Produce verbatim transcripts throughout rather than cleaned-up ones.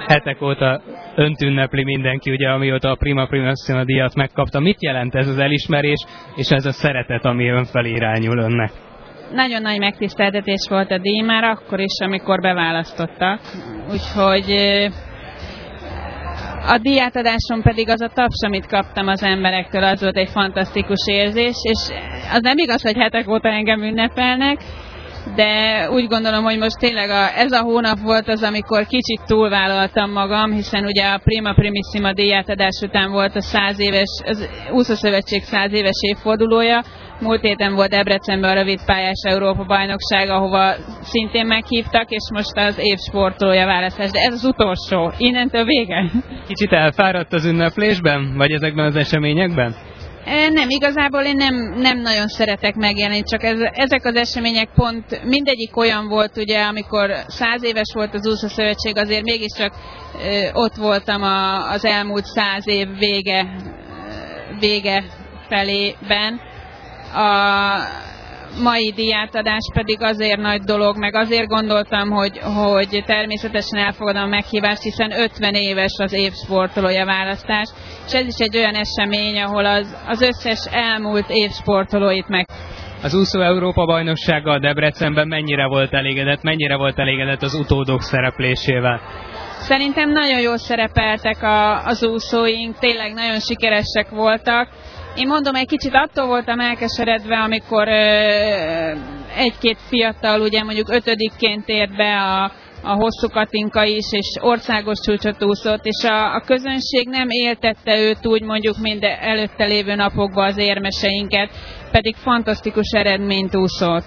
hetek óta önt ünnepli mindenki, ugye, amióta a Prima Primissima díjat megkapta. Mit jelent ez az elismerés, és ez a szeretet, ami ön felé irányul önnek? Nagyon nagy megtiszteltetés volt a díj már akkor is, amikor beválasztottak. Úgyhogy a díjátadáson pedig az a taps, amit kaptam az emberektől, az volt egy fantasztikus érzés, és az nem igaz, hogy hetek óta engem ünnepelnek, de úgy gondolom, hogy most tényleg a, ez a hónap volt az, amikor kicsit túlvállaltam magam, hiszen ugye a Prima Primissima díjátadás után volt a száz éves, az úszószövetség száz éves évfordulója. Múlt héten volt Debrecenben a rövidpályás Európa-bajnokság, ahova szintén meghívtak, és most az év sportolója választás. De ez az utolsó. Innentől vége. Kicsit elfáradt az ünneplésben? Vagy ezekben az eseményekben? Nem, igazából én nem, nem nagyon szeretek megjelenni, csak ez, ezek az események pont mindegyik olyan volt, ugye, amikor száz éves volt az úszószövetség, azért mégiscsak ö, ott voltam a, az elmúlt száz év vége, vége felében. A mai díjátadás pedig azért nagy dolog, meg azért gondoltam, hogy, hogy természetesen elfogadom a meghívást, hiszen ötven éves az év sportolója választás, és ez is egy olyan esemény, ahol az, az összes elmúlt év sportolóit meg. Az úszó Európa-bajnoksággal Debrecenben mennyire volt elégedett, mennyire volt elégedett az utódok szereplésével? Szerintem nagyon jól szerepeltek a, az úszóink, tényleg nagyon sikeresek voltak. Én mondom, egy kicsit attól voltam elkeseredve, amikor ö, egy-két fiatal, ugye mondjuk ötödikként ért be a, a Hosszú Katinka is, és országos csúcsot úszott, és a, a közönség nem éltette őt úgy mondjuk, mint előtte lévő napokban az érmeseinket, pedig fantasztikus eredményt úszott.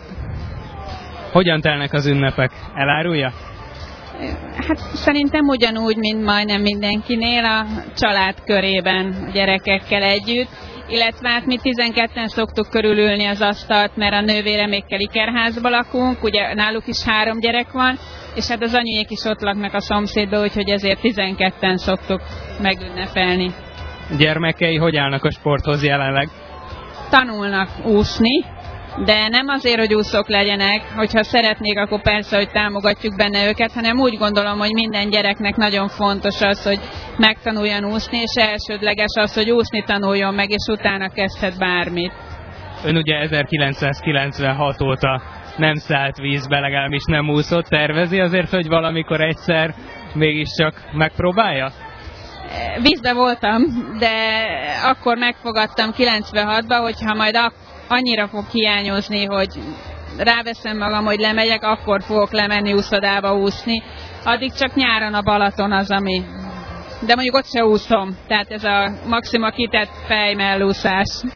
Hogyan telnek az ünnepek? Elárulja? Hát szerintem ugyanúgy, mint majdnem mindenkinél, a család körében, a gyerekekkel együtt. Illetve hát mi tizenketten szoktuk körülülni az asztalt, mert a nővéremékkel ikerházba lakunk, ugye náluk is három gyerek van, és hát az anyuék is ott laknak a szomszédba, úgyhogy ezért tizenketten szoktuk megünnepelni. Gyermekei hogy állnak a sporthoz jelenleg? Tanulnak úszni, de nem azért, hogy úszók legyenek, hogyha szeretnék, akkor persze, hogy támogatjuk benne őket, hanem úgy gondolom, hogy minden gyereknek nagyon fontos az, hogy megtanuljon úszni, és elsődleges az, hogy úszni tanuljon meg, és utána kezdhet bármit. Ön ugye ezerkilencszázkilencvenhat óta nem szállt vízbe, legalábbis nem úszott, tervezi azért, hogy valamikor egyszer mégiscsak megpróbálja? Vízbe voltam, de akkor megfogadtam kilencvenhatban, hogyha majd akkor annyira fog hiányozni, hogy ráveszem magam, hogy lemegyek, akkor fogok lemenni úszodába úszni. Addig csak nyáron a Balaton az, ami... De mondjuk ott se úszom, tehát ez a maxima kitett fejmellúszás.